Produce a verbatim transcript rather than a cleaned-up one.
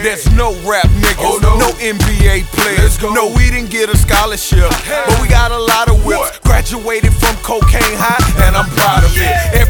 There's no rap niggas, Oh, no. no N B A players. Let's go. No, we didn't get a scholarship, but we got a lot of whips. What? Graduated from cocaine high, and I'm proud of it.